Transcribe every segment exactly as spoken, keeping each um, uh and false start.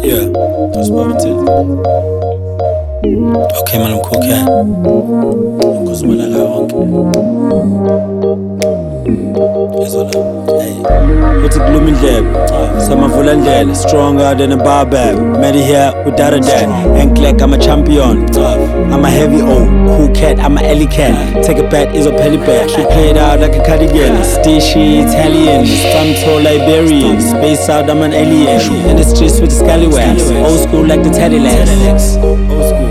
Yeah, that's poverty. Okay, man, I'm cool, cat. Cause I'm like, hey, what's a gloomy lab? Some of Volandel, stronger than a barbell. Made it here without a dad. Ain't like I'm a champion. I'm a heavy O, cool cat, I'm a alley cat. Take a bet, is a pelly bet. She played out like a cardigan. Stishy Italian, some tall Liberian. Space out, I'm an alien. In the streets with the scallywags. Old school like the Teddy Lads. Old school.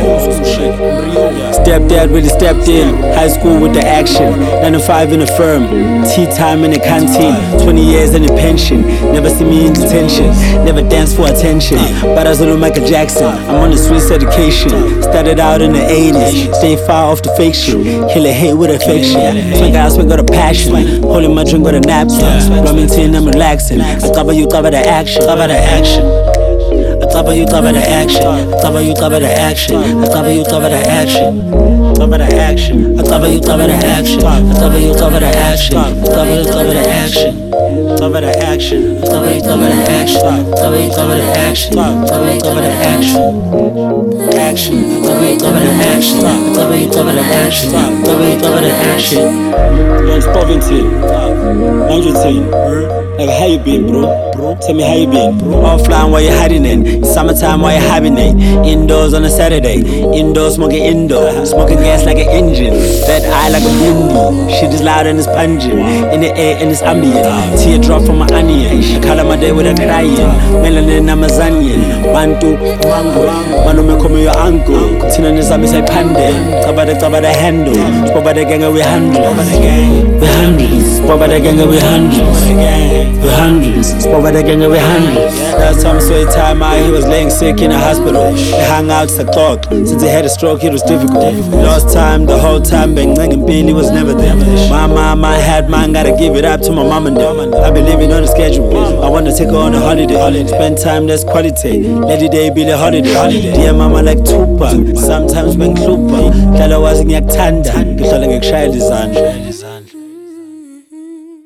Step dad really stepped in. High school with the action. nine to five in the firm. Tea time in the canteen. twenty years in the pension. Never see me in detention. Never dance for attention. But I was little Michael Jackson. I'm on the Swiss education. Started out in the eighties. Stay far off the fake shit. Kill a hate with affection. Swing out, swing got a passion. Holding my drink with a napkin. Bloomington, I'm relaxing. I cover you, cover the action. Cover the action. I cover you, cover the action. I cover you, cover the action. I cover you, cover the action. Cover the action. I cover you, cover the action. I cover you, cover the action. I cover you, cover the action. Cover the action. I cover you, cover the action. Cover you, cover the action. Cover you, cover the action. Action. Cover you, cover the action. Cover you, cover the action. Cover you, cover the action. Yo, it's poverty. Hundred Like, how you been, bro? Bro, tell me how you been. Offline, why you hiding in? Summertime, why you hibernate? Indoors on a Saturday. Indoors, smoking indoor. Smoking gas like an engine. Red eye like a bindi. Shit is loud and it's pungent. In the air and it's ambient. Teardrop from my onion. I color my day with a crying. Melanin, Amazonian. Bantu, mango. Manu me come your uncle. Tina nizami say pande. Cover the cover the handle. Spoba the gang we hundreds. We hundreds. Spoba the gang we hundreds. We hundreds. Spoba the gang we hundreds. Last time I saw a time out, he was laying sick in a hospital. They hung out to talk. Since he had a stroke, it was difficult. Lost time the whole time, bang bang and Billy was never there. My mom, I had mine, gotta give it up to my mom and dad. I been living on a schedule. I wanna take her on a holiday. Spend time that's quality. Let the day be the holiday. Dear mama like Tupac. Sometimes when Klupa. Dala was in Yaktanda. Ngihlala ngikushayela izandla.